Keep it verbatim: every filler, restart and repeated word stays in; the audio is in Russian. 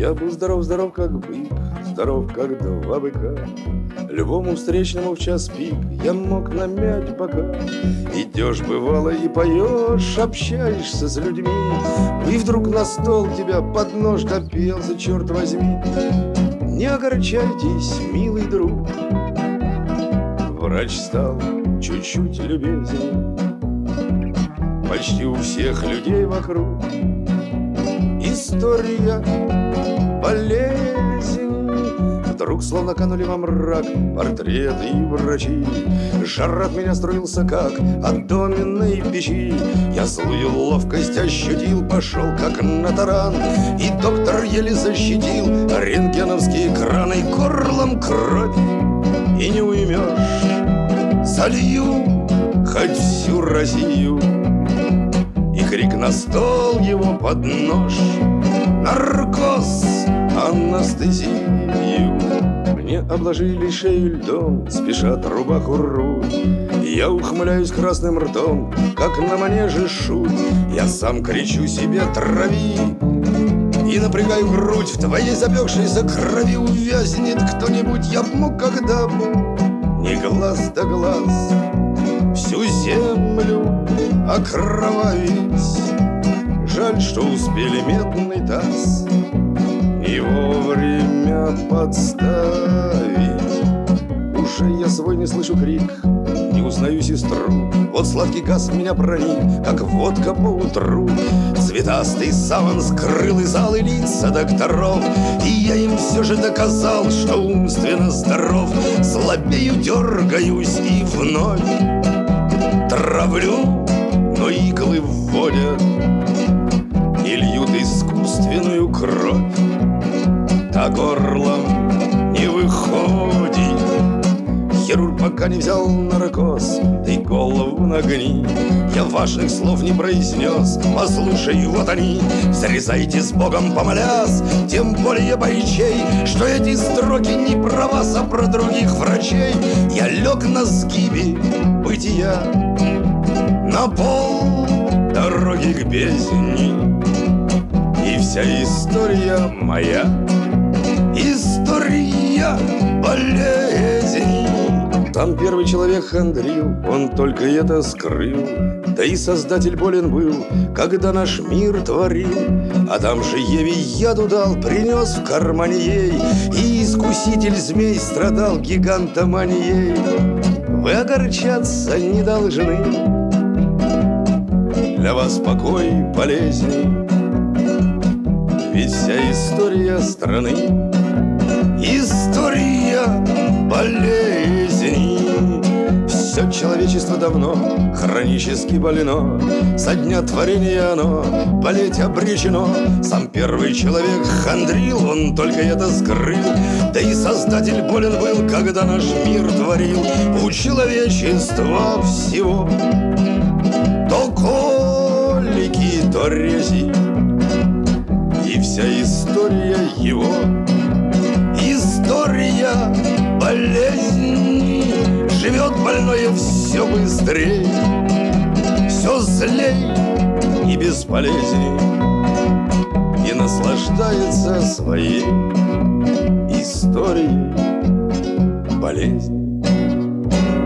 Я был здоров-здоров, как бык, здоров, как два быка. Любому встречному в час пик я мог намять бока. Идешь, бывало, и поешь, общаешься с людьми, и вдруг на стол тебя под нож допелся, черт возьми. Не огорчайтесь, милый друг. Врач стал чуть-чуть любезней почти у всех людей вокруг. История болезней вдруг словно канули во мрак портреты и врачи. Жар от меня струился, как от доменной печи. Я злую ловкость ощутил, пошел как на таран, и доктор еле защитил рентгеновские краны. Горлом кровь и не уймешь, солью хоть всю Россию. И крик на стол его под нож: наркоз, анестезию. Мне обложили шею льдом, спешат рубаху рвут. Я ухмыляюсь красным ртом, как на манеже шут. Я сам кричу себе: трави! И напрягаю грудь, в твоей запекшейся крови увязнет кто-нибудь. Я б мог, когда бы не глаз да глаз, всю землю окровавить. Жаль, что успели медный таз и вовремя подставить. Уже я свой не слышу крик, не узнаю сестру. Вот сладкий газ меня проник, как водка по утру. Цветастый саван скрыл и зал, и лица докторов, и я им все же доказал, что умственно здоров. Слабею, дергаюсь и вновь травлю, но иглы вводят и льют искусственную кровь. А горлом не выходит. Хирург пока не взял наркоз, ты голову нагни. Я важных слов не произнес, послушай, вот они. Срезайте с Богом помолясь, тем более бойчей, что эти строки не про вас, а про других врачей. Я лег на сгибе бытия, на пол дороги к бездне, и вся история моя — история болезней. Там первый человек хандрил, он только это скрыл. Да и Создатель болен был, когда наш мир творил. А там же Еве яду дал, принес в кармане ей, и искуситель змей страдал гигантоманией. Вы огорчаться не должны, для вас покой болезней. Ведь вся история страны — история болезней. Все человечество давно хронически больно, со дня творения оно болеть обречено. Сам первый человек хандрил, он только это скрыл. Да и Создатель болен был, когда наш мир творил. У человечества всего то колики, то рези, и вся история его — история болезни. Живет больное все быстрее, все злей и бесполезней, и наслаждается своей историей болезни.